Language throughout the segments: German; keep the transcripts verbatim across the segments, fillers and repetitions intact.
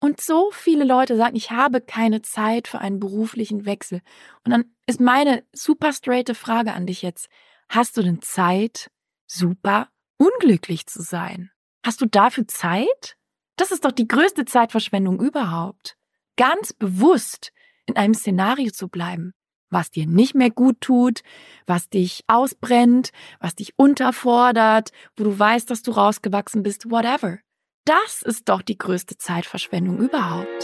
Und so viele Leute sagen, ich habe keine Zeit für einen beruflichen Wechsel. Und dann ist meine super straighte Frage an dich jetzt: Hast du denn Zeit, super unglücklich zu sein? Hast du dafür Zeit? Das ist doch die größte Zeitverschwendung überhaupt. Ganz bewusst in einem Szenario zu bleiben, was dir nicht mehr gut tut, was dich ausbrennt, was dich unterfordert, wo du weißt, dass du rausgewachsen bist, whatever. Das ist doch die größte Zeitverschwendung überhaupt.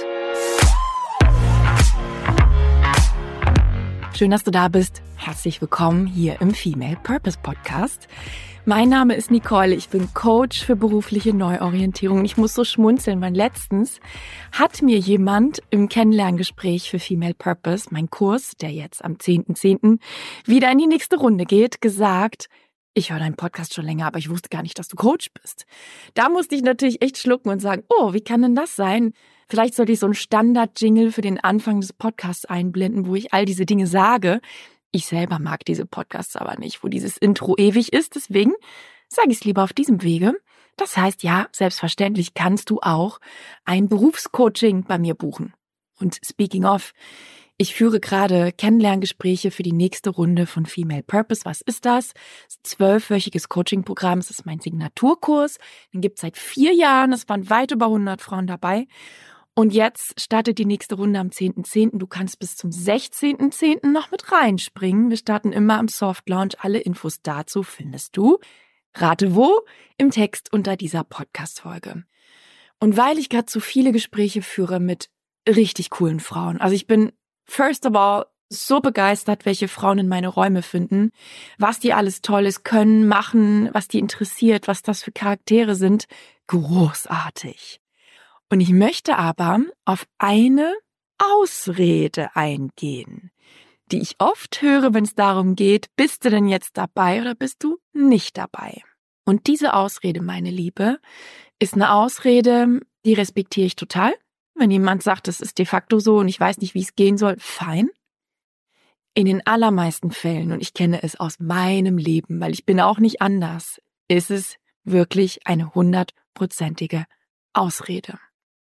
Schön, dass du da bist. Herzlich willkommen hier im Female Purpose Podcast. Mein Name ist Nicole, ich bin Coach für berufliche Neuorientierung. Ich muss so schmunzeln, weil letztens hat mir jemand im Kennenlerngespräch für Female Purpose, mein Kurs, der jetzt am zehnten zehnten wieder in die nächste Runde geht, gesagt: Ich höre deinen Podcast schon länger, aber ich wusste gar nicht, dass du Coach bist. Da musste ich natürlich echt schlucken und sagen, oh, wie kann denn das sein? Vielleicht sollte ich so einen Standard-Jingle für den Anfang des Podcasts einblenden, wo ich all diese Dinge sage. Ich selber mag diese Podcasts aber nicht, wo dieses Intro ewig ist. Deswegen sage ich es lieber auf diesem Wege. Das heißt, ja, selbstverständlich kannst du auch ein Berufscoaching bei mir buchen. Und speaking of, ich führe gerade Kennenlerngespräche für die nächste Runde von Female Purpose. Was ist das? Das ist ein zwölfwöchiges Coaching-Programm. Das ist mein Signaturkurs. Den gibt es seit vier Jahren. Es waren weit über hundert Frauen dabei. Und jetzt startet die nächste Runde am zehnten zehnten Du kannst bis zum sechzehnten zehnten noch mit reinspringen. Wir starten immer am Soft Launch. Alle Infos dazu findest du, rate wo, im Text unter dieser Podcast-Folge. Und weil ich gerade so viele Gespräche führe mit richtig coolen Frauen, also ich bin first of all so begeistert, welche Frauen in meine Räume finden, was die alles Tolles können, machen, was die interessiert, was das für Charaktere sind. Großartig. Und ich möchte aber auf eine Ausrede eingehen, die ich oft höre, wenn es darum geht, bist du denn jetzt dabei oder bist du nicht dabei? Und diese Ausrede, meine Liebe, ist eine Ausrede, die respektiere ich total. Wenn jemand sagt, es ist de facto so und ich weiß nicht, wie es gehen soll, fein. In den allermeisten Fällen, und ich kenne es aus meinem Leben, weil ich bin auch nicht anders, ist es wirklich eine hundertprozentige Ausrede.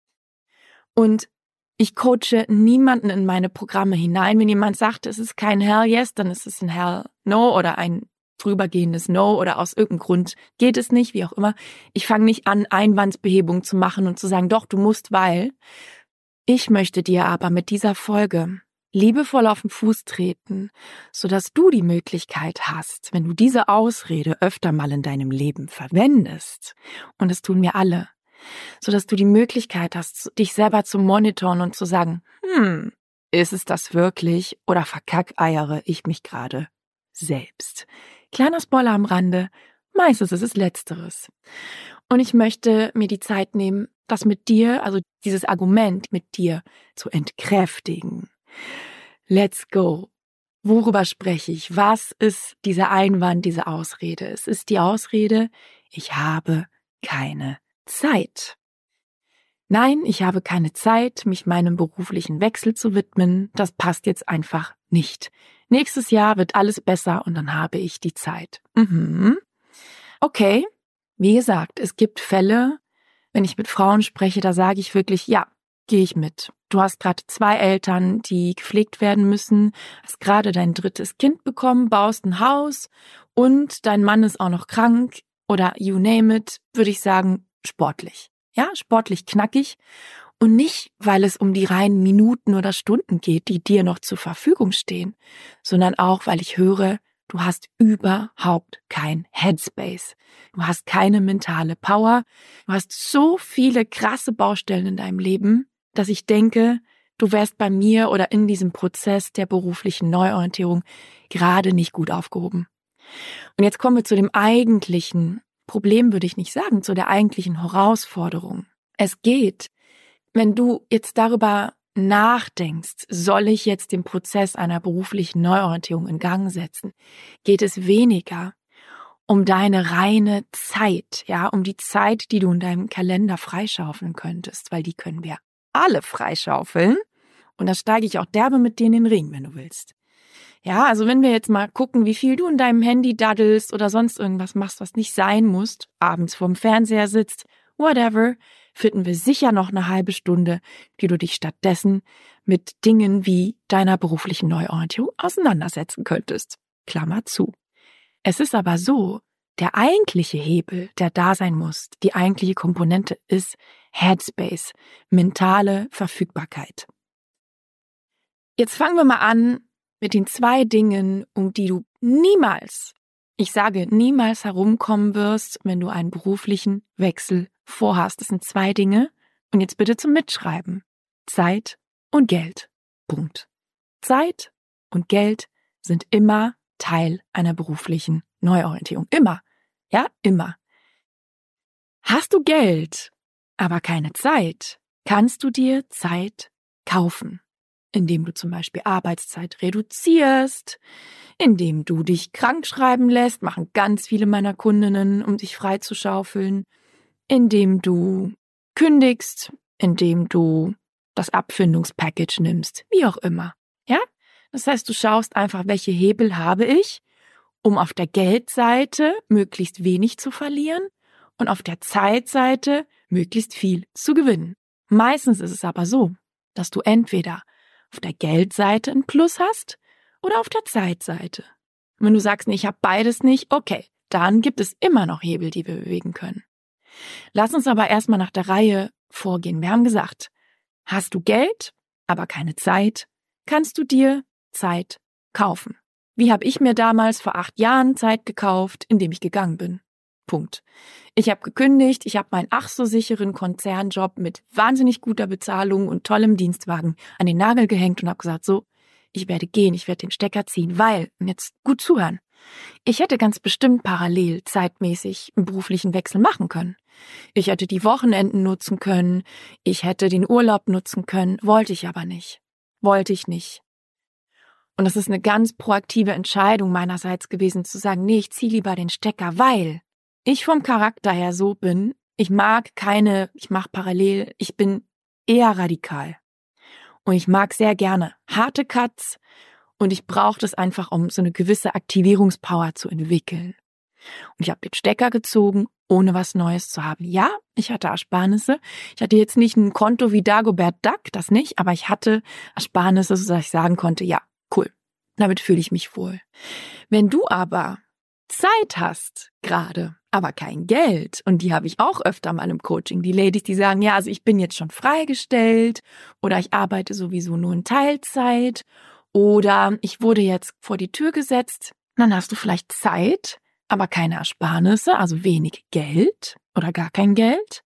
Und ich coache niemanden in meine Programme hinein. Wenn jemand sagt, es ist kein Hell Yes, dann ist es ein Hell No oder ein vorübergehendes No oder aus irgendeinem Grund geht es nicht, wie auch immer. Ich fange nicht an, Einwandsbehebung zu machen und zu sagen, doch, du musst, weil. Ich möchte dir aber mit dieser Folge liebevoll auf den Fuß treten, sodass du die Möglichkeit hast, wenn du diese Ausrede öfter mal in deinem Leben verwendest, und das tun wir alle, sodass du die Möglichkeit hast, dich selber zu monitoren und zu sagen, hm, ist es das wirklich oder verkackeiere ich mich gerade selbst? Kleiner Spoiler am Rande, meistens ist es Letzteres. Und ich möchte mir die Zeit nehmen, das mit dir, also dieses Argument mit dir zu entkräftigen. Let's go. Worüber spreche ich? Was ist dieser Einwand, diese Ausrede? Es ist die Ausrede, ich habe keine Zeit. Nein, ich habe keine Zeit, mich meinem beruflichen Wechsel zu widmen. Das passt jetzt einfach nicht. Nächstes Jahr wird alles besser und dann habe ich die Zeit. Mhm. Okay, wie gesagt, es gibt Fälle, wenn ich mit Frauen spreche, da sage ich wirklich, ja, gehe ich mit. Du hast gerade zwei Eltern, die gepflegt werden müssen, hast gerade dein drittes Kind bekommen, baust ein Haus und dein Mann ist auch noch krank oder you name it, würde ich sagen, sportlich. Ja, sportlich knackig. Und nicht, weil es um die reinen Minuten oder Stunden geht, die dir noch zur Verfügung stehen, sondern auch, weil ich höre, du hast überhaupt kein Headspace. Du hast keine mentale Power. Du hast so viele krasse Baustellen in deinem Leben, dass ich denke, du wärst bei mir oder in diesem Prozess der beruflichen Neuorientierung gerade nicht gut aufgehoben. Und jetzt kommen wir zu dem eigentlichen Problem, würde ich nicht sagen, zu der eigentlichen Herausforderung. Es geht, wenn du jetzt darüber nachdenkst, soll ich jetzt den Prozess einer beruflichen Neuorientierung in Gang setzen, geht es weniger um deine reine Zeit, ja, um die Zeit, die du in deinem Kalender freischaufeln könntest, weil die können wir alle freischaufeln. Und da steige ich auch derbe mit dir in den Ring, wenn du willst. Ja, also wenn wir jetzt mal gucken, wie viel du in deinem Handy daddelst oder sonst irgendwas machst, was nicht sein muss, abends vorm Fernseher sitzt, whatever, finden wir sicher noch eine halbe Stunde, die du dich stattdessen mit Dingen wie deiner beruflichen Neuorientierung auseinandersetzen könntest. Klammer zu. Es ist aber so, der eigentliche Hebel, der da sein muss, die eigentliche Komponente ist Headspace, mentale Verfügbarkeit. Jetzt fangen wir mal an mit den zwei Dingen, um die du niemals, ich sage niemals herumkommen wirst, wenn du einen beruflichen Wechsel vorhast. Das sind zwei Dinge. Und jetzt bitte zum Mitschreiben. Zeit und Geld. Punkt. Zeit und Geld sind immer Teil einer beruflichen Neuorientierung. Immer. Ja, immer. Hast du Geld, aber keine Zeit, kannst du dir Zeit kaufen, indem du zum Beispiel Arbeitszeit reduzierst, indem du dich krank schreiben lässt, machen ganz viele meiner Kundinnen, um dich freizuschaufeln, indem du kündigst, indem du das Abfindungspackage nimmst, wie auch immer. Ja? Das heißt, du schaust einfach, welche Hebel habe ich, um auf der Geldseite möglichst wenig zu verlieren und auf der Zeitseite möglichst viel zu gewinnen. Meistens ist es aber so, dass du entweder auf der Geldseite ein Plus hast oder auf der Zeitseite. Und wenn du sagst, nee, ich habe beides nicht, okay, dann gibt es immer noch Hebel, die wir bewegen können. Lass uns aber erstmal nach der Reihe vorgehen. Wir haben gesagt, hast du Geld, aber keine Zeit, kannst du dir Zeit kaufen. Wie habe ich mir damals vor acht Jahren Zeit gekauft, indem ich gegangen bin? Punkt. Ich habe gekündigt, ich habe meinen ach so sicheren Konzernjob mit wahnsinnig guter Bezahlung und tollem Dienstwagen an den Nagel gehängt und habe gesagt, so, ich werde gehen, ich werde den Stecker ziehen, weil, und jetzt gut zuhören, ich hätte ganz bestimmt parallel zeitmäßig einen beruflichen Wechsel machen können. Ich hätte die Wochenenden nutzen können, ich hätte den Urlaub nutzen können, wollte ich aber nicht. Wollte ich nicht. Und das ist eine ganz proaktive Entscheidung meinerseits gewesen, zu sagen, nee, ich ziehe lieber den Stecker, weil ich vom Charakter her so bin, ich mag keine, ich mache parallel, ich bin eher radikal. Und ich mag sehr gerne harte Cuts und ich brauche das einfach, um so eine gewisse Aktivierungspower zu entwickeln. Und ich habe den Stecker gezogen, ohne was Neues zu haben. Ja, ich hatte Ersparnisse. Ich hatte jetzt nicht ein Konto wie Dagobert Duck, das nicht, aber ich hatte Ersparnisse, sodass ich sagen konnte, ja, cool, damit fühle ich mich wohl. Wenn du aber Zeit hast gerade, aber kein Geld, und die habe ich auch öfter mal im Coaching, die Ladies, die sagen, ja, also ich bin jetzt schon freigestellt oder ich arbeite sowieso nur in Teilzeit oder ich wurde jetzt vor die Tür gesetzt, dann hast du vielleicht Zeit, aber keine Ersparnisse, also wenig Geld oder gar kein Geld,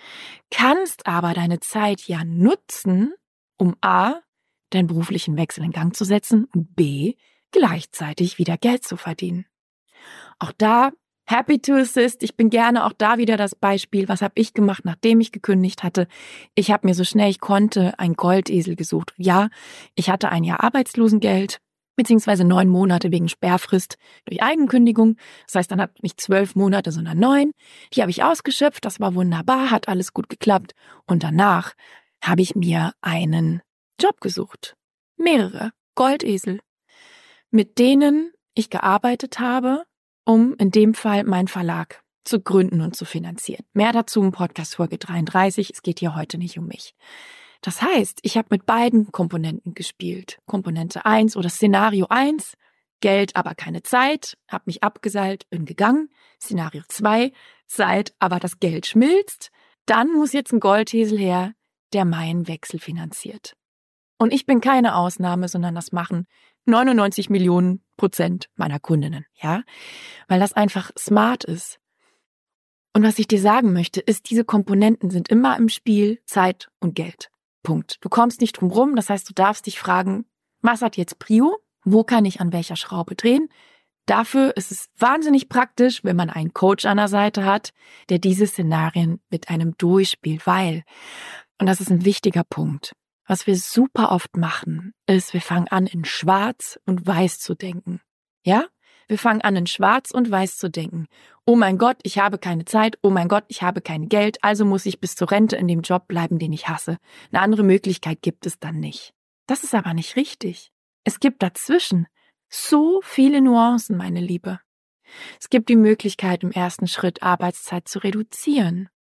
kannst aber deine Zeit ja nutzen, um a, deinen beruflichen Wechsel in Gang zu setzen und b, gleichzeitig wieder Geld zu verdienen. Auch da, happy to assist, ich bin gerne auch da wieder das Beispiel, was habe ich gemacht, nachdem ich gekündigt hatte. Ich habe mir so schnell ich konnte einen Goldesel gesucht. Ja, ich hatte ein Jahr Arbeitslosengeld, beziehungsweise neun Monate wegen Sperrfrist durch Eigenkündigung. Das heißt, dann hat nicht zwölf Monate, sondern neun. Die habe ich ausgeschöpft, das war wunderbar, hat alles gut geklappt. Und danach habe ich mir einen Job gesucht. Mehrere Goldesel, mit denen ich gearbeitet habe, um in dem Fall meinen Verlag zu gründen und zu finanzieren. Mehr dazu im Podcast Folge dreiunddreißig. Es geht hier heute nicht um mich. Das heißt, ich habe mit beiden Komponenten gespielt. Komponente eins oder Szenario eins, Geld, aber keine Zeit, habe mich abgeseilt, bin gegangen. Szenario zwei, Zeit, aber das Geld schmilzt. Dann muss jetzt ein Goldesel her, der meinen Wechsel finanziert. Und ich bin keine Ausnahme, sondern das machen neunundneunzig Millionen Prozent meiner Kundinnen, ja, weil das einfach smart ist. Und was ich dir sagen möchte, ist, diese Komponenten sind immer im Spiel, Zeit und Geld. Punkt. Du kommst nicht drum rum, das heißt, du darfst dich fragen, was hat jetzt Prio? Wo kann ich an welcher Schraube drehen? Dafür ist es wahnsinnig praktisch, wenn man einen Coach an der Seite hat, der diese Szenarien mit einem durchspielt, weil, und das ist ein wichtiger Punkt, was wir super oft machen, ist, wir fangen an, in Schwarz und Weiß zu denken. Ja? Wir fangen an, in Schwarz und Weiß zu denken. Oh mein Gott, ich habe keine Zeit. Oh mein Gott, ich habe kein Geld. Also muss ich bis zur Rente in dem Job bleiben, den ich hasse. Eine andere Möglichkeit gibt es dann nicht. Das ist aber nicht richtig. Es gibt dazwischen so viele Nuancen, meine Liebe. Es gibt die Möglichkeit, im ersten Schritt Arbeitszeit zu reduzieren.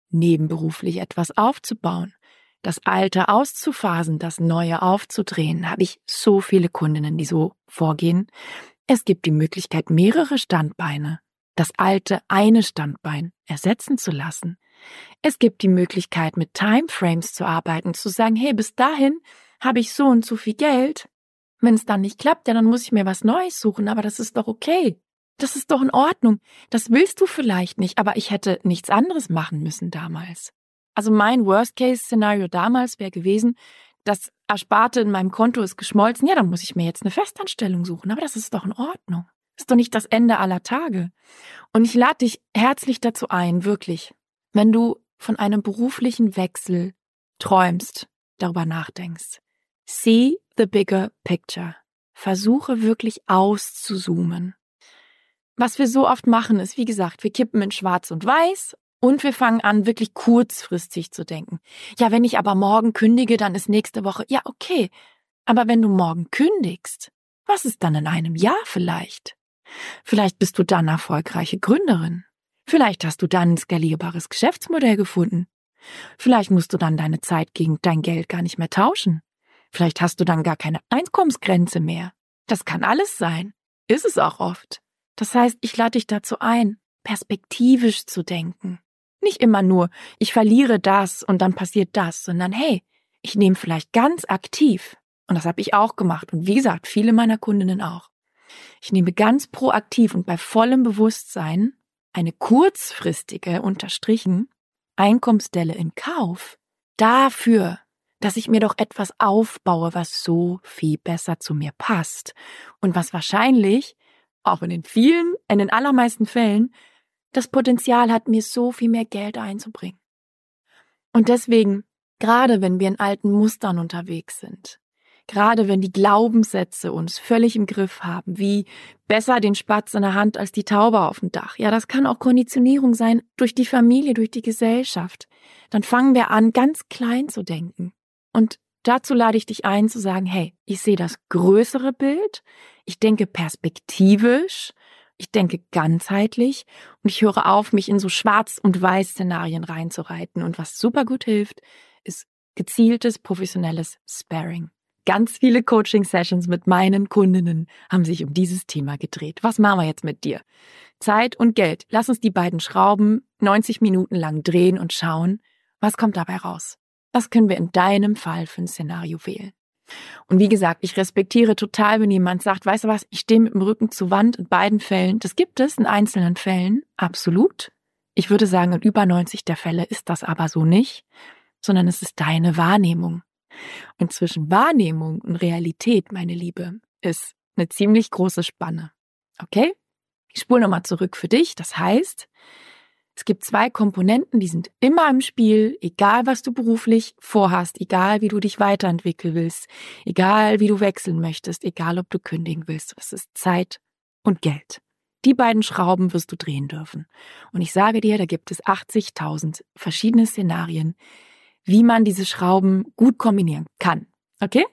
nebenberuflich etwas aufzubauen, das Alte auszuphasen, das Neue aufzudrehen. Da habe ich so viele Kundinnen, die so vorgehen. Es gibt die Möglichkeit, mehrere Standbeine, das alte eine Standbein ersetzen zu lassen. Es gibt die Möglichkeit, mit Timeframes zu arbeiten, zu sagen, hey, bis dahin habe ich so und so viel Geld. Wenn es dann nicht klappt, ja, dann muss ich mir was Neues suchen, aber das ist doch okay. Das ist doch in Ordnung. Das willst du vielleicht nicht, aber ich hätte nichts anderes machen müssen damals. Also mein Worst-Case-Szenario damals wäre gewesen, das Ersparte in meinem Konto ist geschmolzen. Ja, dann muss ich mir jetzt eine Festanstellung suchen, aber das ist doch in Ordnung. Das ist doch nicht das Ende aller Tage. Und ich lade dich herzlich dazu ein, wirklich, wenn du von einem beruflichen Wechsel träumst, darüber nachdenkst. See the bigger picture. Versuche wirklich auszuzoomen. Was wir so oft machen, ist, wie gesagt, wir kippen in Schwarz und Weiß und wir fangen an, wirklich kurzfristig zu denken. Ja, wenn ich aber morgen kündige, dann ist nächste Woche, ja, okay. Aber wenn du morgen kündigst, was ist dann in einem Jahr vielleicht? Vielleicht bist du dann erfolgreiche Gründerin. Vielleicht hast du dann ein skalierbares Geschäftsmodell gefunden. Vielleicht musst du dann deine Zeit gegen dein Geld gar nicht mehr tauschen. Vielleicht hast du dann gar keine Einkommensgrenze mehr. Das kann alles sein. Ist es auch oft. Das heißt, ich lade dich dazu ein, perspektivisch zu denken. Nicht immer nur, ich verliere das und dann passiert das, sondern hey, ich nehme vielleicht ganz aktiv, und das habe ich auch gemacht und wie gesagt, viele meiner Kundinnen auch. Ich nehme ganz proaktiv und bei vollem Bewusstsein eine kurzfristige, unterstrichen, Einkommensdelle in Kauf dafür, dass ich mir doch etwas aufbaue, was so viel besser zu mir passt und was wahrscheinlich, auch in den vielen, in den allermeisten Fällen, das Potenzial hat, mir so viel mehr Geld einzubringen. Und deswegen, gerade wenn wir in alten Mustern unterwegs sind, gerade wenn die Glaubenssätze uns völlig im Griff haben, wie besser den Spatz in der Hand als die Taube auf dem Dach. Ja, das kann auch Konditionierung sein durch die Familie, durch die Gesellschaft. Dann fangen wir an, ganz klein zu denken. Und dazu lade ich dich ein, zu sagen, hey, ich sehe das größere Bild, ich denke perspektivisch, ich denke ganzheitlich und ich höre auf, mich in so Schwarz- und Weiß-Szenarien reinzureiten. Und was super gut hilft, ist gezieltes, professionelles Sparring. Ganz viele Coaching-Sessions mit meinen Kundinnen haben sich um dieses Thema gedreht. Was machen wir jetzt mit dir? Zeit und Geld. Lass uns die beiden Schrauben neunzig Minuten lang drehen und schauen, was kommt dabei raus. Was können wir in deinem Fall für ein Szenario wählen? Und wie gesagt, ich respektiere total, wenn jemand sagt, weißt du was, ich stehe mit dem Rücken zur Wand in beiden Fällen. Das gibt es in einzelnen Fällen, absolut. Ich würde sagen, in über neunzig der Fälle ist das aber so nicht, sondern es ist deine Wahrnehmung. Und zwischen Wahrnehmung und Realität, meine Liebe, ist eine ziemlich große Spanne. Okay? Ich spule nochmal zurück für dich. Das heißt, es gibt zwei Komponenten, die sind immer im Spiel, egal was du beruflich vorhast, egal wie du dich weiterentwickeln willst, egal wie du wechseln möchtest, egal ob du kündigen willst. Das ist Zeit und Geld. Die beiden Schrauben wirst du drehen dürfen. Und ich sage dir, da gibt es achtzigtausend verschiedene Szenarien, wie man diese Schrauben gut kombinieren kann. Okay?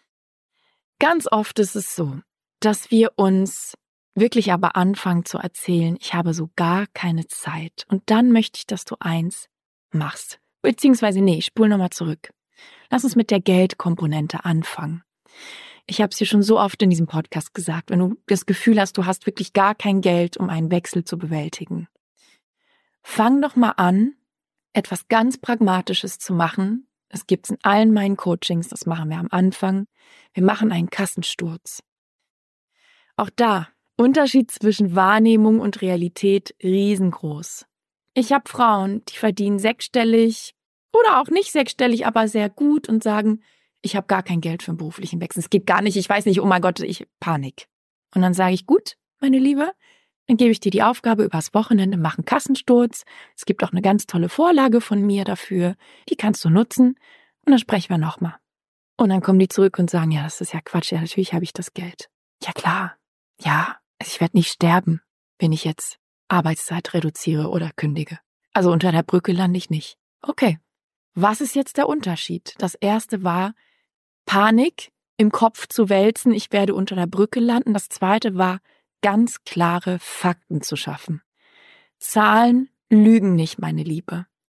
Ganz oft ist es so, dass wir uns wirklich aber anfangen zu erzählen, ich habe so gar keine Zeit. Und dann möchte ich, dass du eins machst. Beziehungsweise, nee, ich spule nochmal zurück. Lass uns mit der Geldkomponente anfangen. Ich habe es dir schon so oft in diesem Podcast gesagt, wenn du das Gefühl hast, du hast wirklich gar kein Geld, um einen Wechsel zu bewältigen. Fang doch mal an, etwas ganz Pragmatisches zu machen. Es gibt's in allen meinen Coachings, das machen wir am Anfang. Wir machen einen Kassensturz. Auch da, Unterschied zwischen Wahrnehmung und Realität riesengroß. Ich habe Frauen, die verdienen sechsstellig oder auch nicht sechsstellig, aber sehr gut und sagen, ich habe gar kein Geld für einen beruflichen Wechsel. Es geht gar nicht, ich weiß nicht, oh mein Gott, ich Panik. Und dann sage ich, gut, meine Liebe, dann gebe ich dir die Aufgabe übers Wochenende, mach einen Kassensturz. Es gibt auch eine ganz tolle Vorlage von mir dafür, die kannst du nutzen und dann sprechen wir nochmal. Und dann kommen die zurück und sagen, ja, das ist ja Quatsch, ja, natürlich habe ich das Geld. Ja klar, ja, ich werde nicht sterben, wenn ich jetzt Arbeitszeit reduziere oder kündige. Also unter der Brücke lande ich nicht. Okay, was ist jetzt der Unterschied? Das erste war Panik im Kopf zu wälzen, ich werde unter der Brücke landen. Das zweite war ganz klare Fakten zu schaffen. Zahlen lügen nicht, meine Liebe.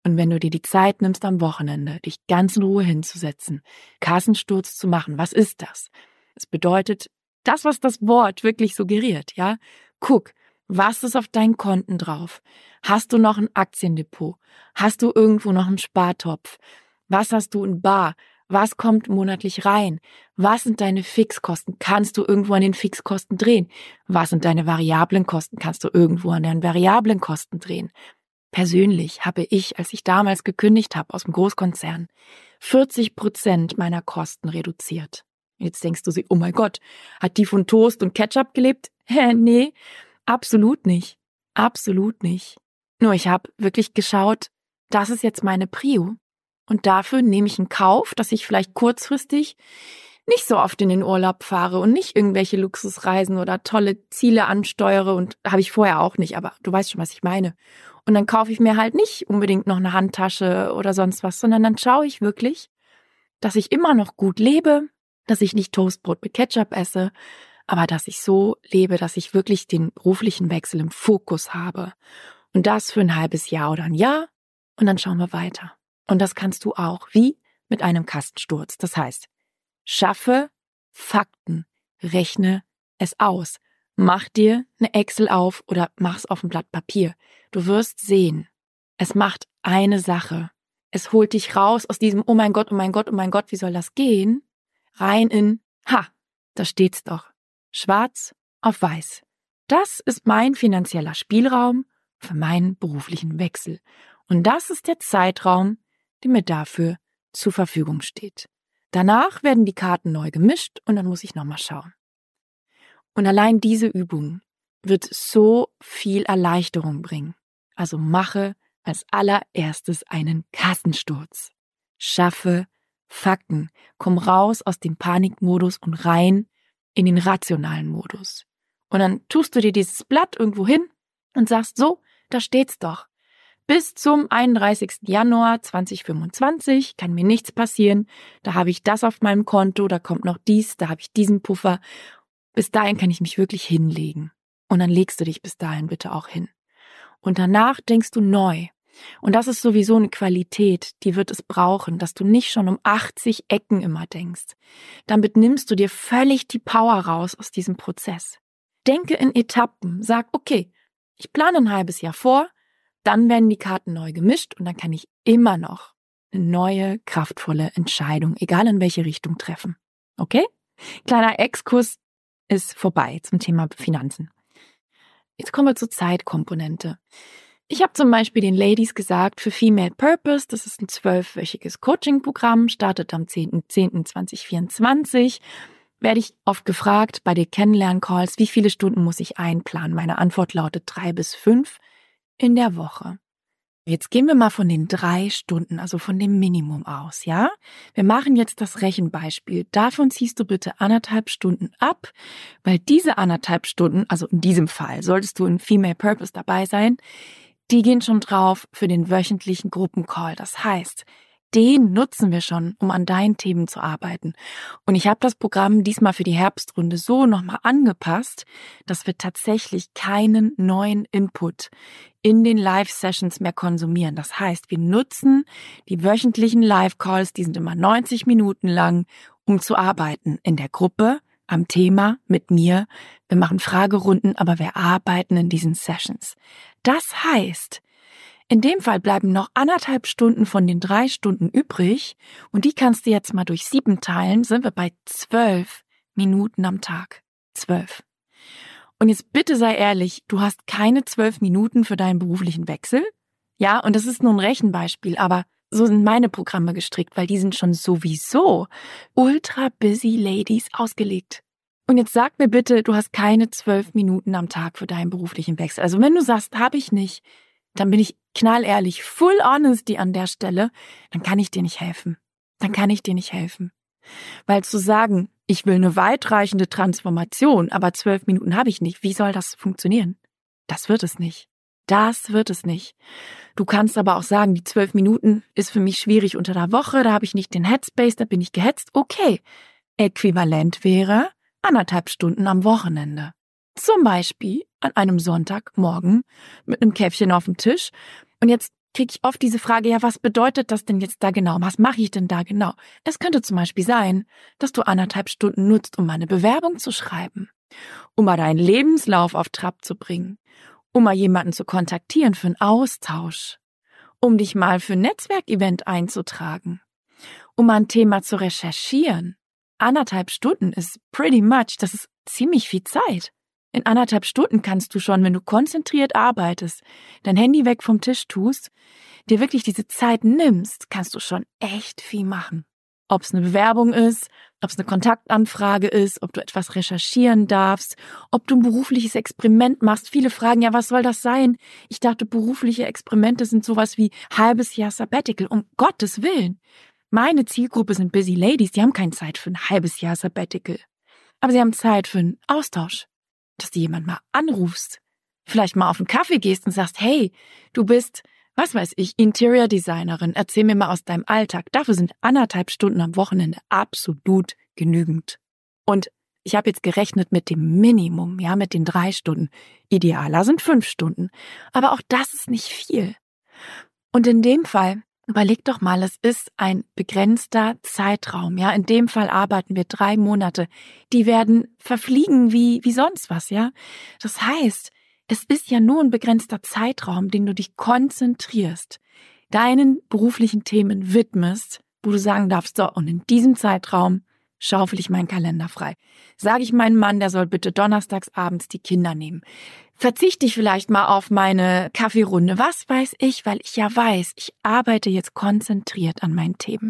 Und wenn du dir die Zeit nimmst am Wochenende, dich ganz in Ruhe hinzusetzen, Kassensturz zu machen, was ist das? Es bedeutet das, was das Wort wirklich suggeriert, ja? Guck, was ist auf deinen Konten drauf? Hast du noch ein Aktiendepot? Hast du irgendwo noch einen Spartopf? Was hast du in Bar? Was kommt monatlich rein? Was sind deine Fixkosten? Kannst du irgendwo an den Fixkosten drehen? Was sind deine variablen Kosten? Kannst du irgendwo an deinen variablen Kosten drehen? Persönlich habe ich, als ich damals gekündigt habe aus dem Großkonzern, vierzig Prozent meiner Kosten reduziert. Jetzt denkst du sie, oh mein Gott, hat die von Toast und Ketchup gelebt? Hä, nee, absolut nicht. Absolut nicht. Nur ich habe wirklich geschaut, das ist jetzt meine Prio. Und dafür nehme ich in Kauf, dass ich vielleicht kurzfristig nicht so oft in den Urlaub fahre und nicht irgendwelche Luxusreisen oder tolle Ziele ansteuere. Und habe ich vorher auch nicht, aber du weißt schon, was ich meine. Und dann kaufe ich mir halt nicht unbedingt noch eine Handtasche oder sonst was, sondern dann schaue ich wirklich, dass ich immer noch gut lebe, dass ich nicht Toastbrot mit Ketchup esse, aber dass ich so lebe, dass ich wirklich den beruflichen Wechsel im Fokus habe. Und das für ein halbes Jahr oder ein Jahr. Und dann schauen wir weiter. Und das kannst du auch, wie mit einem Kassensturz. Das heißt, schaffe Fakten, rechne es aus. Mach dir eine Excel auf oder mach's auf ein Blatt Papier. Du wirst sehen, es macht eine Sache. Es holt dich raus aus diesem Oh mein Gott, oh mein Gott, oh mein Gott, wie soll das gehen? Rein in, ha, da steht's doch. Schwarz auf weiß. Das ist mein finanzieller Spielraum für meinen beruflichen Wechsel. Und das ist der Zeitraum, der mir dafür zur Verfügung steht. Danach werden die Karten neu gemischt und dann muss ich nochmal schauen. Und allein diese Übung wird so viel Erleichterung bringen. Also mache als allererstes einen Kassensturz. Schaffe Fakten. Komm raus aus dem Panikmodus und rein in den rationalen Modus. Und dann tust du dir dieses Blatt irgendwo hin und sagst, so, da steht's doch. Bis zum einunddreißigsten Januar zweitausendfünfundzwanzig kann mir nichts passieren. Da habe ich das auf meinem Konto, da kommt noch dies, da habe ich diesen Puffer. Bis dahin kann ich mich wirklich hinlegen. Und dann legst du dich bis dahin bitte auch hin. Und danach denkst du neu. Und das ist sowieso eine Qualität, die wird es brauchen, dass du nicht schon um achtzig Ecken immer denkst. Damit nimmst du dir völlig die Power raus aus diesem Prozess. Denke in Etappen, sag, okay, ich plane ein halbes Jahr vor, dann werden die Karten neu gemischt und dann kann ich immer noch eine neue, kraftvolle Entscheidung, egal in welche Richtung, treffen. Okay? Kleiner Exkurs ist vorbei zum Thema Finanzen. Jetzt kommen wir zur Zeitkomponente. Ich habe zum Beispiel den Ladies gesagt, für Female Purpose, das ist ein zwölfwöchiges Coaching-Programm, startet am zehnten zehnten zweitausendvierundzwanzig, werde ich oft gefragt bei den Kennenlern-Calls, wie viele Stunden muss ich einplanen? Meine Antwort lautet drei bis fünf in der Woche. Jetzt gehen wir mal von den drei Stunden, also von dem Minimum aus, ja? Wir machen jetzt das Rechenbeispiel. Davon ziehst du bitte anderthalb Stunden ab, weil diese anderthalb Stunden, also in diesem Fall, solltest du in Female Purpose dabei sein, die gehen schon drauf für den wöchentlichen Gruppencall. Das heißt, den nutzen wir schon, um an deinen Themen zu arbeiten. Und ich habe das Programm diesmal für die Herbstrunde so nochmal angepasst, dass wir tatsächlich keinen neuen Input in den Live-Sessions mehr konsumieren. Das heißt, wir nutzen die wöchentlichen Live-Calls, die sind immer neunzig Minuten lang, um zu arbeiten in der Gruppe, am Thema, mit mir. Wir machen Fragerunden, aber wir arbeiten in diesen Sessions. Das heißt, in dem Fall bleiben noch anderthalb Stunden von den drei Stunden übrig und die kannst du jetzt mal durch sieben teilen, sind wir bei zwölf Minuten am Tag. Zwölf. Und jetzt bitte sei ehrlich, du hast keine zwölf Minuten für deinen beruflichen Wechsel? Ja, und das ist nur ein Rechenbeispiel, aber so sind meine Programme gestrickt, weil die sind schon sowieso ultra busy Ladies ausgelegt. Und jetzt sag mir bitte, du hast keine zwölf Minuten am Tag für deinen beruflichen Wechsel. Also wenn du sagst, habe ich nicht, dann bin ich knallehrlich, full honesty an der Stelle, dann kann ich dir nicht helfen. Dann kann ich dir nicht helfen. Weil zu sagen, ich will eine weitreichende Transformation, aber zwölf Minuten habe ich nicht, wie soll das funktionieren? Das wird es nicht. Das wird es nicht. Du kannst aber auch sagen, die zwölf Minuten ist für mich schwierig unter der Woche, da habe ich nicht den Headspace, da bin ich gehetzt. Okay, äquivalent wäre anderthalb Stunden am Wochenende. Zum Beispiel an einem Sonntagmorgen mit einem Käffchen auf dem Tisch. Und jetzt kriege ich oft diese Frage, ja, was bedeutet das denn jetzt da genau? Was mache ich denn da genau? Es könnte zum Beispiel sein, dass du anderthalb Stunden nutzt, um mal eine Bewerbung zu schreiben, um mal deinen Lebenslauf auf Trab zu bringen, um mal jemanden zu kontaktieren für einen Austausch, um dich mal für ein Netzwerkevent einzutragen, um mal ein Thema zu recherchieren. Anderthalb Stunden ist pretty much, das ist ziemlich viel Zeit. In anderthalb Stunden kannst du schon, wenn du konzentriert arbeitest, dein Handy weg vom Tisch tust, dir wirklich diese Zeit nimmst, kannst du schon echt viel machen. Ob es eine Bewerbung ist, ob es eine Kontaktanfrage ist, ob du etwas recherchieren darfst, ob du ein berufliches Experiment machst. Viele fragen, ja, was soll das sein? Ich dachte, berufliche Experimente sind sowas wie halbes Jahr Sabbatical. Um Gottes Willen. Meine Zielgruppe sind Busy Ladies, die haben keine Zeit für ein halbes Jahr Sabbatical. Aber sie haben Zeit für einen Austausch. Dass du jemand mal anrufst, vielleicht mal auf einen Kaffee gehst und sagst, hey, du bist, was weiß ich, Interior Designerin, erzähl mir mal aus deinem Alltag. Dafür sind anderthalb Stunden am Wochenende absolut genügend. Und ich habe jetzt gerechnet mit dem Minimum, ja, mit den drei Stunden. Idealer sind fünf Stunden. Aber auch das ist nicht viel. Und in dem Fall, überleg doch mal, es ist ein begrenzter Zeitraum, ja. In dem Fall arbeiten wir drei Monate. Die werden verfliegen wie, wie sonst was, ja. Das heißt, es ist ja nur ein begrenzter Zeitraum, den du dich konzentrierst, deinen beruflichen Themen widmest, wo du sagen darfst, so, und in diesem Zeitraum schaufel ich meinen Kalender frei. Sage ich meinem Mann, der soll bitte donnerstags abends die Kinder nehmen. Verzichte ich vielleicht mal auf meine Kaffeerunde. Was weiß ich, weil ich ja weiß, ich arbeite jetzt konzentriert an meinen Themen.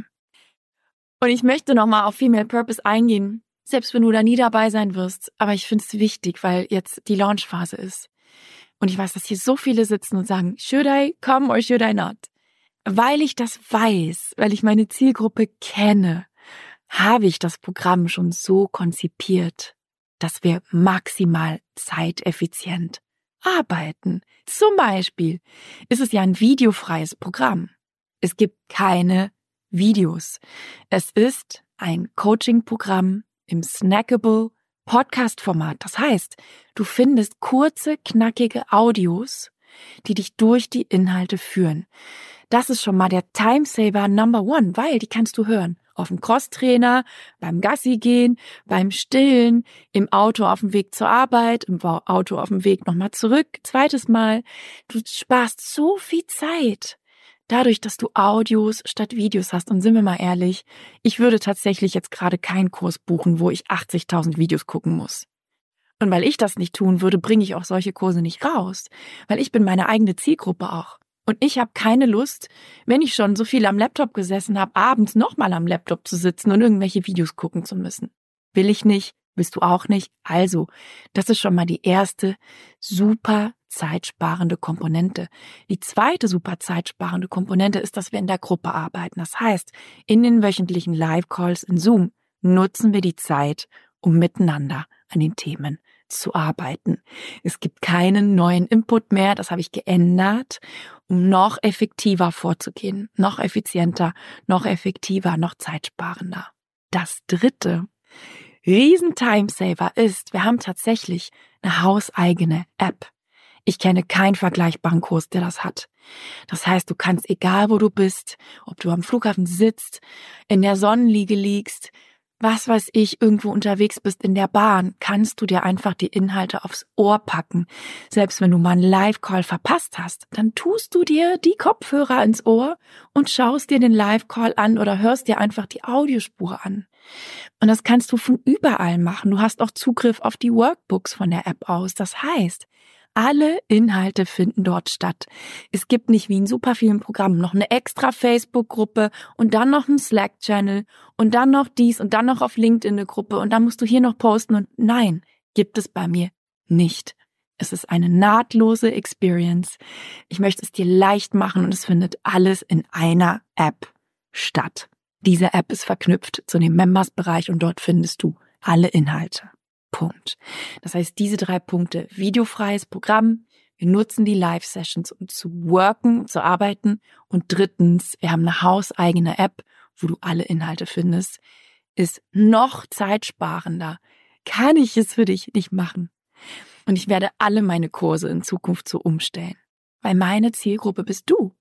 Und ich möchte nochmal auf Female Purpose eingehen, selbst wenn du da nie dabei sein wirst. Aber ich finde es wichtig, weil jetzt die Launchphase ist. Und ich weiß, dass hier so viele sitzen und sagen, should I come or should I not? Weil ich das weiß, weil ich meine Zielgruppe kenne, habe ich das Programm schon so konzipiert, dass wir maximal zeiteffizient arbeiten. Zum Beispiel ist es ja ein videofreies Programm. Es gibt keine Videos. Es ist ein Coaching-Programm im snackable Podcast-Format. Das heißt, du findest kurze, knackige Audios, die dich durch die Inhalte führen. Das ist schon mal der Timesaver Number One, weil die kannst du hören. Auf dem Crosstrainer, beim Gassi gehen, beim Stillen, im Auto auf dem Weg zur Arbeit, im Auto auf dem Weg nochmal zurück, zweites Mal. Du sparst so viel Zeit dadurch, dass du Audios statt Videos hast. Und sind wir mal ehrlich, ich würde tatsächlich jetzt gerade keinen Kurs buchen, wo ich achtzigtausend Videos gucken muss. Und weil ich das nicht tun würde, bringe ich auch solche Kurse nicht raus. Weil ich bin meine eigene Zielgruppe auch. Und ich habe keine Lust, wenn ich schon so viel am Laptop gesessen habe, abends nochmal am Laptop zu sitzen und irgendwelche Videos gucken zu müssen. Will ich nicht, willst du auch nicht. Also, das ist schon mal die erste super zeitsparende Komponente. Die zweite super zeitsparende Komponente ist, dass wir in der Gruppe arbeiten. Das heißt, in den wöchentlichen Live-Calls in Zoom nutzen wir die Zeit, um miteinander an den Themen zu arbeiten. Es gibt keinen neuen Input mehr, das habe ich geändert, um noch effektiver vorzugehen, noch effizienter, noch effektiver, noch zeitsparender. Das dritte riesen Timesaver ist, wir haben tatsächlich eine hauseigene App. Ich kenne keinen vergleichbaren Kurs, der das hat. Das heißt, du kannst, egal wo du bist, ob du am Flughafen sitzt, in der Sonnenliege liegst, was weiß ich, irgendwo unterwegs bist in der Bahn, kannst du dir einfach die Inhalte aufs Ohr packen. Selbst wenn du mal einen Live-Call verpasst hast, dann tust du dir die Kopfhörer ins Ohr und schaust dir den Live-Call an oder hörst dir einfach die Audiospur an. Und das kannst du von überall machen. Du hast auch Zugriff auf die Workbooks von der App aus. Das heißt, alle Inhalte finden dort statt. Es gibt nicht wie in super vielen Programmen noch eine extra Facebook-Gruppe und dann noch einen Slack-Channel und dann noch dies und dann noch auf LinkedIn eine Gruppe und dann musst du hier noch posten und nein, gibt es bei mir nicht. Es ist eine nahtlose Experience. Ich möchte es dir leicht machen und es findet alles in einer App statt. Diese App ist verknüpft zu dem Members-Bereich und dort findest du alle Inhalte. Punkt. Das heißt, diese drei Punkte, videofreies Programm, wir nutzen die Live-Sessions, um zu worken, zu arbeiten und drittens, wir haben eine hauseigene App, wo du alle Inhalte findest, ist noch zeitsparender. Kann ich es für dich nicht machen. Und ich werde alle meine Kurse in Zukunft so umstellen, weil meine Zielgruppe bist du.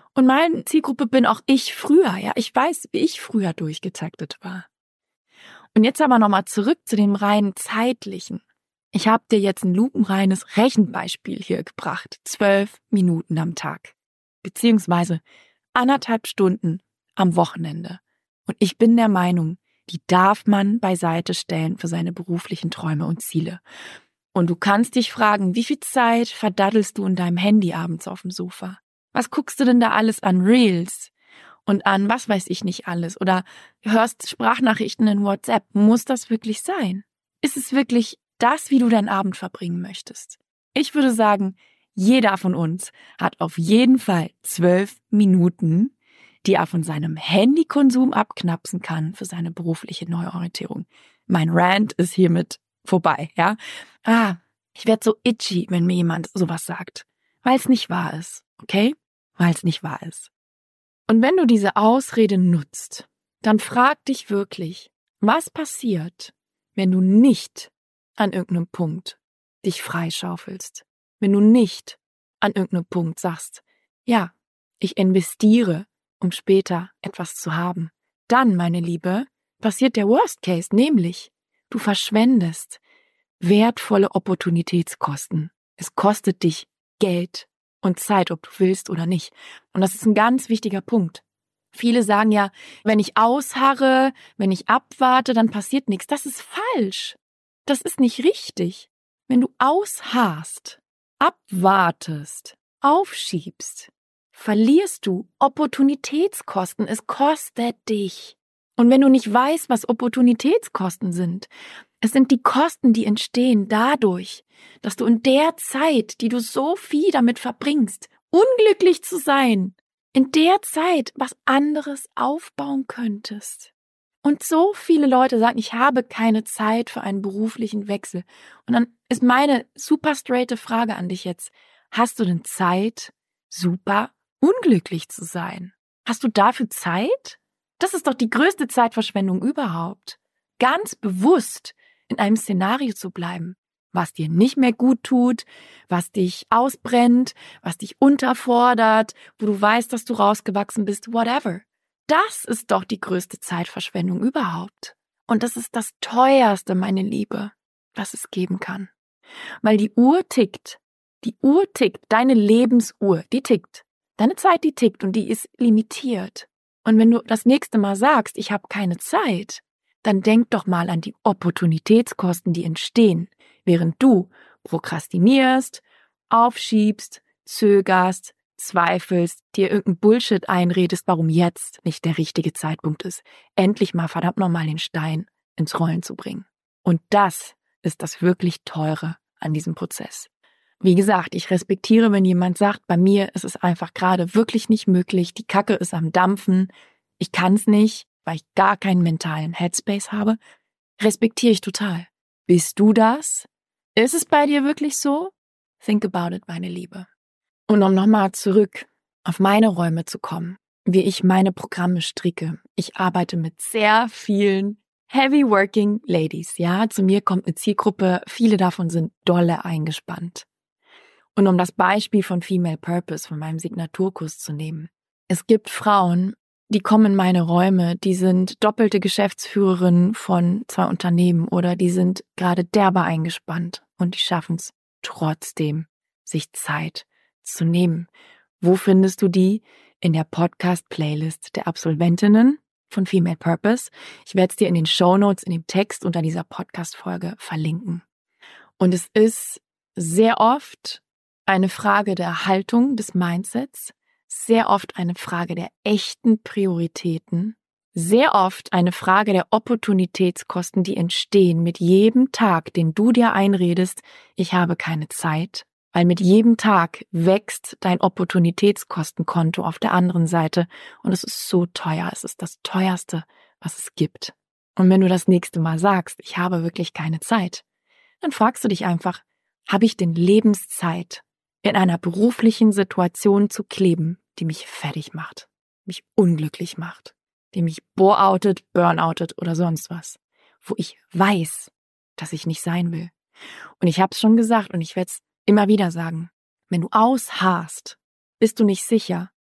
Und meine Zielgruppe bin auch ich früher. Ja, ich weiß, wie ich früher durchgetaktet war. Und jetzt aber nochmal zurück zu dem rein zeitlichen. Ich habe dir jetzt ein lupenreines Rechenbeispiel hier gebracht. Zwölf Minuten am Tag. Beziehungsweise anderthalb Stunden am Wochenende. Und ich bin der Meinung, die darf man beiseite stellen für seine beruflichen Träume und Ziele. Und du kannst dich fragen, wie viel Zeit verdaddelst du in deinem Handy abends auf dem Sofa? Was guckst du denn da alles an Reels und an was weiß ich nicht alles? Oder hörst Sprachnachrichten in WhatsApp? Muss das wirklich sein? Ist es wirklich das, wie du deinen Abend verbringen möchtest? Ich würde sagen, jeder von uns hat auf jeden Fall zwölf Minuten, die er von seinem Handykonsum abknapsen kann für seine berufliche Neuorientierung. Mein Rant ist hiermit vorbei, ja? Ah, ich werde so itchy, wenn mir jemand sowas sagt, weil es nicht wahr ist, okay? Weil es nicht wahr ist. Und wenn du diese Ausrede nutzt, dann frag dich wirklich, was passiert, wenn du nicht an irgendeinem Punkt dich freischaufelst, wenn du nicht an irgendeinem Punkt sagst, ja, ich investiere, um später etwas zu haben. Dann, meine Liebe, passiert der Worst Case, nämlich du verschwendest wertvolle Opportunitätskosten. Es kostet dich Geld und Zeit, ob du willst oder nicht. Und das ist ein ganz wichtiger Punkt. Viele sagen ja, wenn ich ausharre, wenn ich abwarte, dann passiert nichts. Das ist falsch. Das ist nicht richtig. Wenn du ausharrst, abwartest, aufschiebst, verlierst du Opportunitätskosten. Es kostet dich. Und wenn du nicht weißt, was Opportunitätskosten sind, es sind die Kosten, die entstehen dadurch, dass du in der Zeit, die du so viel damit verbringst, unglücklich zu sein, in der Zeit was anderes aufbauen könntest. Und so viele Leute sagen, ich habe keine Zeit für einen beruflichen Wechsel. Und dann ist meine super straighte Frage an dich jetzt, hast du denn Zeit, super unglücklich zu sein? Hast du dafür Zeit? Das ist doch die größte Zeitverschwendung überhaupt. Ganz bewusst in einem Szenario zu bleiben, was dir nicht mehr gut tut, was dich ausbrennt, was dich unterfordert, wo du weißt, dass du rausgewachsen bist, whatever. Das ist doch die größte Zeitverschwendung überhaupt. Und das ist das Teuerste, meine Liebe, was es geben kann. Weil die Uhr tickt. Die Uhr tickt, deine Lebensuhr, die tickt. Deine Zeit, die tickt und die ist limitiert. Und wenn du das nächste Mal sagst, ich habe keine Zeit, dann denk doch mal an die Opportunitätskosten, die entstehen, während du prokrastinierst, aufschiebst, zögerst, zweifelst, dir irgendein Bullshit einredest, warum jetzt nicht der richtige Zeitpunkt ist, endlich mal verdammt nochmal den Stein ins Rollen zu bringen. Und das ist das wirklich Teure an diesem Prozess. Wie gesagt, ich respektiere, wenn jemand sagt, bei mir ist es einfach gerade wirklich nicht möglich, die Kacke ist am Dampfen, ich kann es nicht, weil ich gar keinen mentalen Headspace habe, respektiere ich total. Bist du das? Ist es bei dir wirklich so? Think about it, meine Liebe. Und um nochmal zurück auf meine Räume zu kommen, wie ich meine Programme stricke. Ich arbeite mit sehr vielen heavy working ladies, ja. Zu mir kommt eine Zielgruppe, viele davon sind dolle eingespannt. Und um das Beispiel von Female Purpose, von meinem Signaturkurs zu nehmen. Es gibt Frauen, die kommen in meine Räume, die sind doppelte Geschäftsführerin von zwei Unternehmen oder die sind gerade derbe eingespannt und die schaffen es trotzdem, sich Zeit zu nehmen. Wo findest du die? In der Podcast-Playlist der Absolventinnen von Female Purpose. Ich werde es dir in den Shownotes, in dem Text unter dieser Podcast-Folge verlinken. Und es ist sehr oft eine Frage der Haltung, des Mindsets, sehr oft eine Frage der echten Prioritäten, sehr oft eine Frage der Opportunitätskosten, die entstehen mit jedem Tag, den du dir einredest, ich habe keine Zeit, weil mit jedem Tag wächst dein Opportunitätskostenkonto auf der anderen Seite und es ist so teuer, es ist das teuerste, was es gibt. Und wenn du das nächste Mal sagst, ich habe wirklich keine Zeit, dann fragst du dich einfach, habe ich denn Lebenszeit, in einer beruflichen Situation zu kleben, die mich fertig macht, mich unglücklich macht, die mich bore-outet, burn-outet oder sonst was, wo ich weiß, dass ich nicht sein will. Und ich habe es schon gesagt und ich werde es immer wieder sagen, wenn du ausharrst, bist du nicht sicher,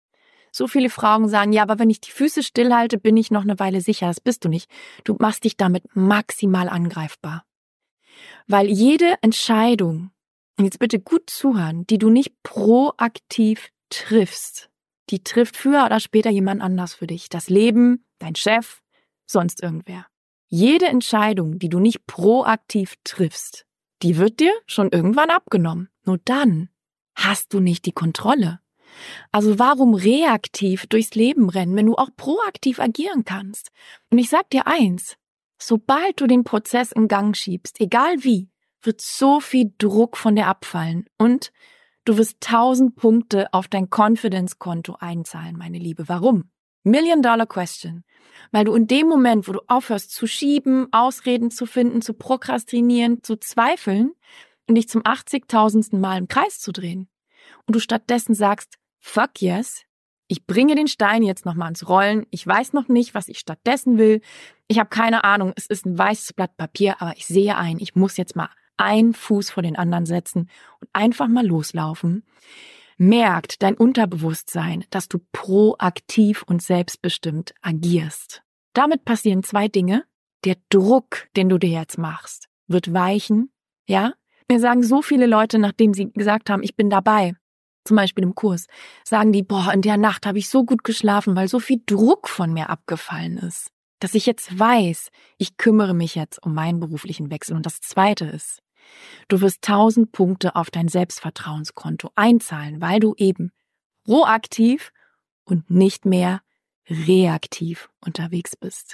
So viele Frauen sagen, ja, aber wenn ich die Füße stillhalte, bin ich noch eine Weile sicher. Das bist du nicht. Du machst dich damit maximal angreifbar. Weil jede Entscheidung, und jetzt bitte gut zuhören, die du nicht proaktiv triffst, die trifft früher oder später jemand anders für dich. Das Leben, dein Chef, sonst irgendwer. Jede Entscheidung, die du nicht proaktiv triffst, die wird dir schon irgendwann abgenommen. Nur dann hast du nicht die Kontrolle. Also warum reaktiv durchs Leben rennen, wenn du auch proaktiv agieren kannst? Und ich sag dir eins, sobald du den Prozess in Gang schiebst, egal wie, wird so viel Druck von dir abfallen und du wirst tausend Punkte auf dein Confidence-Konto einzahlen, meine Liebe. Warum? Million Dollar Question. Weil du in dem Moment, wo du aufhörst zu schieben, Ausreden zu finden, zu prokrastinieren, zu zweifeln und dich zum achtzigtausendsten Mal im Kreis zu drehen und du stattdessen sagst, fuck yes, ich bringe den Stein jetzt nochmal ans Rollen, ich weiß noch nicht, was ich stattdessen will, ich habe keine Ahnung, es ist ein weißes Blatt Papier, aber ich sehe ein, ich muss jetzt mal einen Fuß vor den anderen setzen und einfach mal loslaufen, merkt dein Unterbewusstsein, dass du proaktiv und selbstbestimmt agierst. Damit passieren zwei Dinge. Der Druck, den du dir jetzt machst, wird weichen. Ja, mir sagen so viele Leute, nachdem sie gesagt haben, ich bin dabei, zum Beispiel im Kurs, sagen die, boah, in der Nacht habe ich so gut geschlafen, weil so viel Druck von mir abgefallen ist, dass ich jetzt weiß, ich kümmere mich jetzt um meinen beruflichen Wechsel. Und das Zweite ist, du wirst tausend Punkte auf dein Selbstvertrauenskonto einzahlen, weil du eben proaktiv und nicht mehr reaktiv unterwegs bist.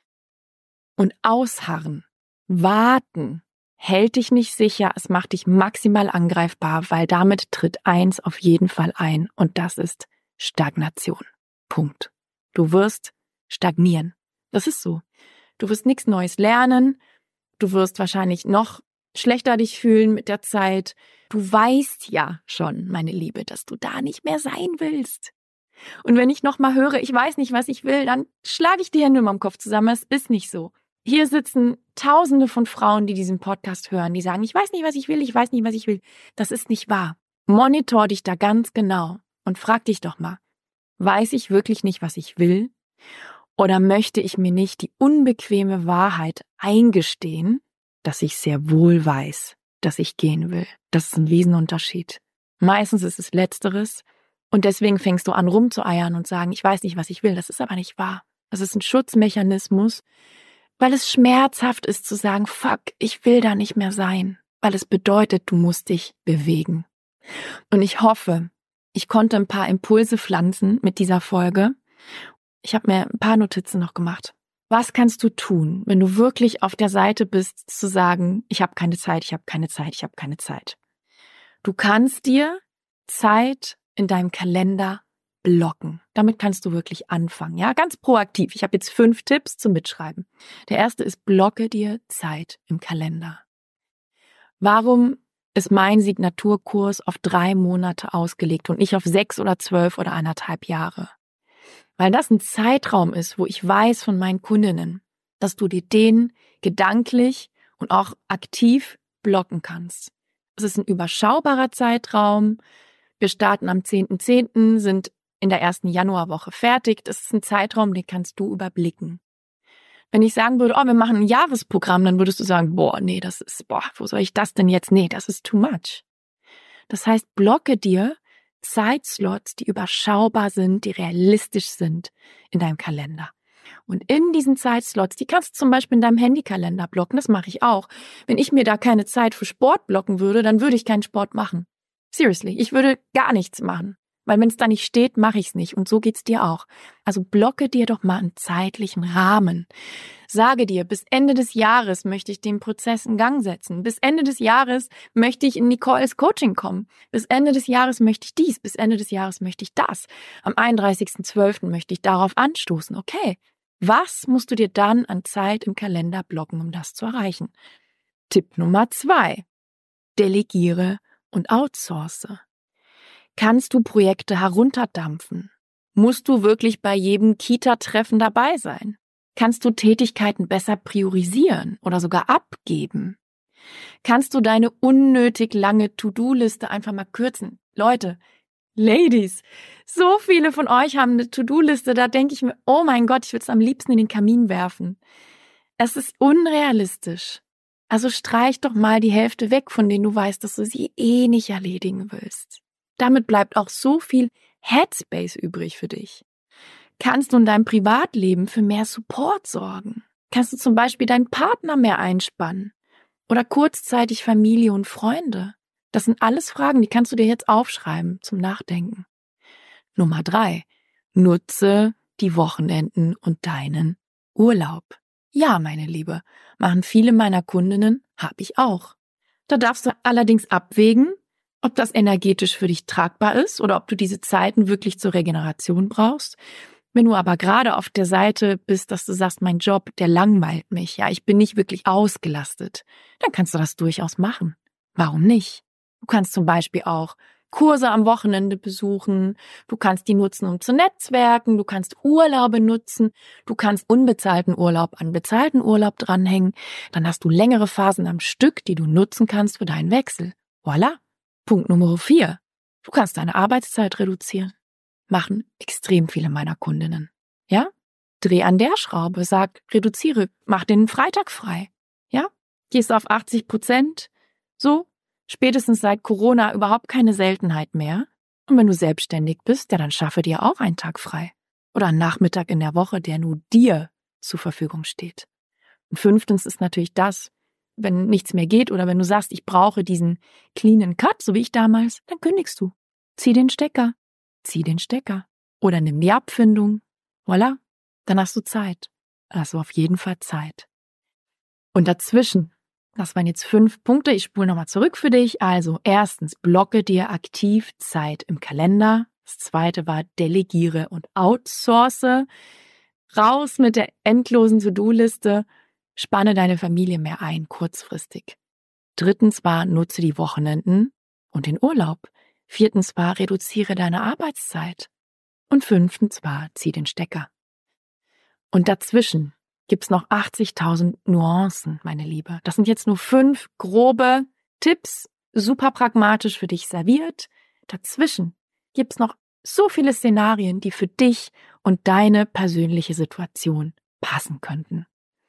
Und ausharren, warten, hält dich nicht sicher, es macht dich maximal angreifbar, weil damit tritt eins auf jeden Fall ein und das ist Stagnation. Punkt. Du wirst stagnieren. Das ist so. Du wirst nichts Neues lernen, du wirst wahrscheinlich noch schlechter dich fühlen mit der Zeit. Du weißt ja schon, meine Liebe, dass du da nicht mehr sein willst. Und wenn ich nochmal höre, ich weiß nicht, was ich will, dann schlage ich die Hände in meinem Kopf zusammen. Es ist nicht so. Hier sitzen Tausende von Frauen, die diesen Podcast hören, die sagen, ich weiß nicht, was ich will, ich weiß nicht, was ich will. Das ist nicht wahr. Monitor dich da ganz genau und frag dich doch mal, weiß ich wirklich nicht, was ich will? Oder möchte ich mir nicht die unbequeme Wahrheit eingestehen, dass ich sehr wohl weiß, dass ich gehen will? Das ist ein Riesenunterschied. Meistens ist es Letzteres und deswegen fängst du an rumzueiern und sagen, ich weiß nicht, was ich will. Das ist aber nicht wahr. Das ist ein Schutzmechanismus, weil es schmerzhaft ist zu sagen, fuck, ich will da nicht mehr sein, weil es bedeutet, du musst dich bewegen. Und ich hoffe, ich konnte ein paar Impulse pflanzen mit dieser Folge. Ich habe mir ein paar Notizen noch gemacht. Was kannst du tun, wenn du wirklich auf der Seite bist, zu sagen, ich habe keine Zeit, ich habe keine Zeit, ich habe keine Zeit? Du kannst dir Zeit in deinem Kalender blocken. Damit kannst du wirklich anfangen, ja, ganz proaktiv. Ich habe jetzt fünf Tipps zum Mitschreiben. Der erste ist, blocke dir Zeit im Kalender. Warum ist mein Signaturkurs auf drei Monate ausgelegt und nicht auf sechs oder zwölf oder eineinhalb Jahre? Weil das ein Zeitraum ist, wo ich weiß von meinen Kundinnen, dass du dir den gedanklich und auch aktiv blocken kannst. Es ist ein überschaubarer Zeitraum. Wir starten am zehnten zehnten, sind in der ersten Januarwoche fertig. Das ist ein Zeitraum, den kannst du überblicken. Wenn ich sagen würde, oh, wir machen ein Jahresprogramm, dann würdest du sagen, boah, nee, das ist, boah, wo soll ich das denn jetzt? Nee, das ist too much. Das heißt, blocke dir Zeitslots, die überschaubar sind, die realistisch sind in deinem Kalender. Und in diesen Zeitslots, die kannst du zum Beispiel in deinem Handykalender blocken, das mache ich auch. Wenn ich mir da keine Zeit für Sport blocken würde, dann würde ich keinen Sport machen. Seriously, ich würde gar nichts machen. Weil wenn es da nicht steht, mache ich es nicht. Und so geht's dir auch. Also blocke dir doch mal einen zeitlichen Rahmen. Sage dir, bis Ende des Jahres möchte ich den Prozess in Gang setzen. Bis Ende des Jahres möchte ich in Nicoles Coaching kommen. Bis Ende des Jahres möchte ich dies. Bis Ende des Jahres möchte ich das. Am einunddreißigsten zwölften möchte ich darauf anstoßen. Okay, was musst du dir dann an Zeit im Kalender blocken, um das zu erreichen? Tipp Nummer zwei. Delegiere und outsource. Kannst du Projekte herunterdampfen? Musst du wirklich bei jedem Kita-Treffen dabei sein? Kannst du Tätigkeiten besser priorisieren oder sogar abgeben? Kannst du deine unnötig lange To-Do-Liste einfach mal kürzen? Leute, Ladies, so viele von euch haben eine To-Do-Liste, da denke ich mir, oh mein Gott, ich würde es am liebsten in den Kamin werfen. Es ist unrealistisch. Also streich doch mal die Hälfte weg, von denen du weißt, dass du sie eh nicht erledigen willst. Damit bleibt auch so viel Headspace übrig für dich. Kannst du in deinem Privatleben für mehr Support sorgen? Kannst du zum Beispiel deinen Partner mehr einspannen? Oder kurzzeitig Familie und Freunde? Das sind alles Fragen, die kannst du dir jetzt aufschreiben zum Nachdenken. Nummer drei. Nutze die Wochenenden und deinen Urlaub. Ja, meine Liebe, machen viele meiner Kundinnen, habe ich auch. Da darfst du allerdings abwägen, ob das energetisch für dich tragbar ist oder ob du diese Zeiten wirklich zur Regeneration brauchst. Wenn du aber gerade auf der Seite bist, dass du sagst, mein Job, der langweilt mich, ja, ich bin nicht wirklich ausgelastet, dann kannst du das durchaus machen. Warum nicht? Du kannst zum Beispiel auch Kurse am Wochenende besuchen, du kannst die nutzen, um zu netzwerken, du kannst Urlaube nutzen, du kannst unbezahlten Urlaub an bezahlten Urlaub dranhängen, dann hast du längere Phasen am Stück, die du nutzen kannst für deinen Wechsel. Voilà. Punkt Nummer vier. Du kannst deine Arbeitszeit reduzieren. Machen extrem viele meiner Kundinnen. Ja? Dreh an der Schraube, sag, reduziere, mach den Freitag frei. Ja? Gehst auf achtzig Prozent, so. Spätestens seit Corona überhaupt keine Seltenheit mehr. Und wenn du selbstständig bist, ja, dann schaffe dir auch einen Tag frei. Oder einen Nachmittag in der Woche, der nur dir zur Verfügung steht. Und fünftens ist natürlich das, wenn nichts mehr geht oder wenn du sagst, ich brauche diesen cleanen Cut, so wie ich damals, dann kündigst du. Zieh den Stecker. Zieh den Stecker. Oder nimm die Abfindung. Voilà. Dann hast du Zeit. Dann hast du auf jeden Fall Zeit. Und dazwischen, das waren jetzt fünf Punkte. Ich spule nochmal zurück für dich. Also erstens, blocke dir aktiv Zeit im Kalender. Das zweite war, delegiere und outsource. Raus mit der endlosen To-Do-Liste. Spanne deine Familie mehr ein, kurzfristig. Drittens war, nutze die Wochenenden und den Urlaub. Viertens war, reduziere deine Arbeitszeit. Und fünftens war, zieh den Stecker. Und dazwischen gibt's noch achtzigtausend Nuancen, meine Liebe. Das sind jetzt nur fünf grobe Tipps, super pragmatisch für dich serviert. Dazwischen gibt's noch so viele Szenarien, die für dich und deine persönliche Situation passen könnten.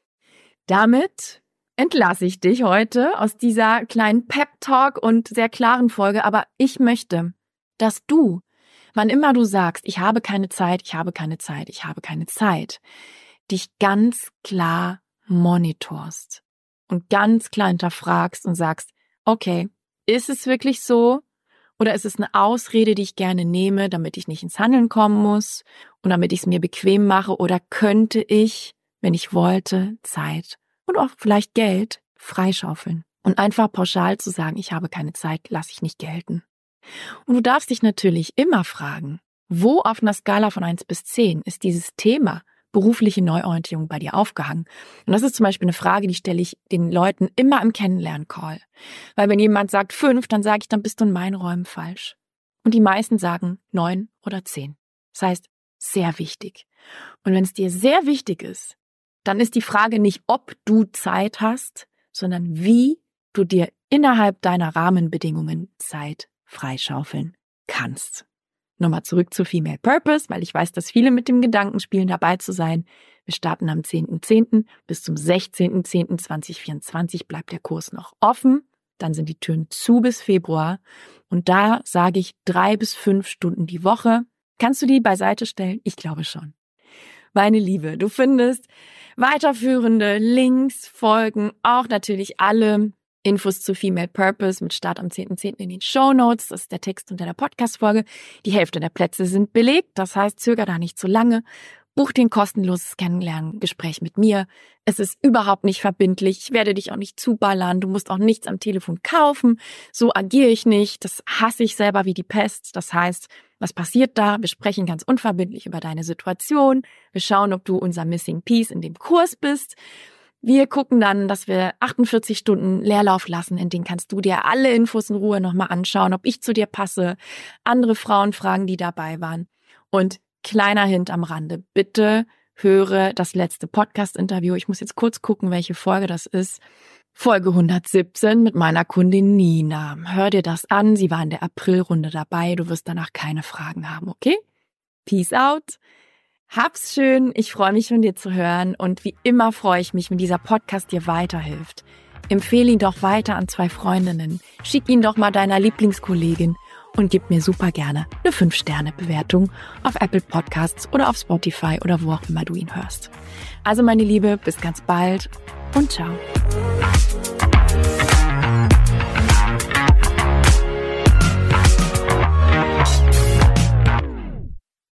Damit entlasse ich dich heute aus dieser kleinen Pep-Talk und sehr klaren Folge, aber ich möchte, dass du, wann immer du sagst, ich habe keine Zeit, ich habe keine Zeit, ich habe keine Zeit, dich ganz klar monitorst und ganz klar hinterfragst und sagst, okay, ist es wirklich so oder ist es eine Ausrede, die ich gerne nehme, damit ich nicht ins Handeln kommen muss und damit ich es mir bequem mache, oder könnte ich, wenn ich wollte, Zeit und auch vielleicht Geld freischaufeln? Und einfach pauschal zu sagen, ich habe keine Zeit, lasse ich nicht gelten. Und du darfst dich natürlich immer fragen, wo auf einer Skala von eins bis zehn ist dieses Thema berufliche Neuorientierung bei dir aufgehangen? Und das ist zum Beispiel eine Frage, die stelle ich den Leuten immer im Kennenlern-Call. Weil wenn jemand sagt fünf, dann sage ich, dann bist du in meinen Räumen falsch. Und die meisten sagen neun oder zehn. Das heißt, sehr wichtig. Und wenn es dir sehr wichtig ist, dann ist die Frage nicht, ob du Zeit hast, sondern wie du dir innerhalb deiner Rahmenbedingungen Zeit freischaufeln kannst. Nochmal zurück zu Female Purpose, weil ich weiß, dass viele mit dem Gedanken spielen, dabei zu sein. Wir starten am zehnten zehnten bis zum sechzehnten zehnten zweitausendvierundzwanzig bleibt der Kurs noch offen. Dann sind die Türen zu bis Februar. Und da sage ich drei bis fünf Stunden die Woche. Kannst du die beiseite stellen? Ich glaube schon. Meine Liebe, du findest weiterführende Links, Folgen, auch natürlich alle Infos zu Female Purpose mit Start am zehnten zehnten in den Shownotes. Das ist der Text unter der Podcast-Folge. Die Hälfte der Plätze sind belegt, das heißt, zöger da nicht zu lange. Buch dir ein kostenloses Kennenlerngespräch mit mir. Es ist überhaupt nicht verbindlich. Ich werde dich auch nicht zuballern. Du musst auch nichts am Telefon kaufen. So agiere ich nicht. Das hasse ich selber wie die Pest. Das heißt, was passiert da? Wir sprechen ganz unverbindlich über deine Situation. Wir schauen, ob du unser Missing Piece in dem Kurs bist. Wir gucken dann, dass wir achtundvierzig Stunden Leerlauf lassen, in denen kannst du dir alle Infos in Ruhe nochmal anschauen, ob ich zu dir passe, andere Frauen fragen, die dabei waren. Und kleiner Hint am Rande, bitte höre das letzte Podcast-Interview. Ich muss jetzt kurz gucken, welche Folge das ist. Folge hundertsiebzehn mit meiner Kundin Nina. Hör dir das an, sie war in der Aprilrunde dabei, du wirst danach keine Fragen haben, okay? Peace out. Hab's schön, ich freue mich von dir zu hören und wie immer freue ich mich, wenn dieser Podcast dir weiterhilft. Empfehle ihn doch weiter an zwei Freundinnen, schick ihn doch mal deiner Lieblingskollegin und gib mir super gerne eine fünf Sterne Bewertung auf Apple Podcasts oder auf Spotify oder wo auch immer du ihn hörst. Also meine Liebe, bis ganz bald und ciao.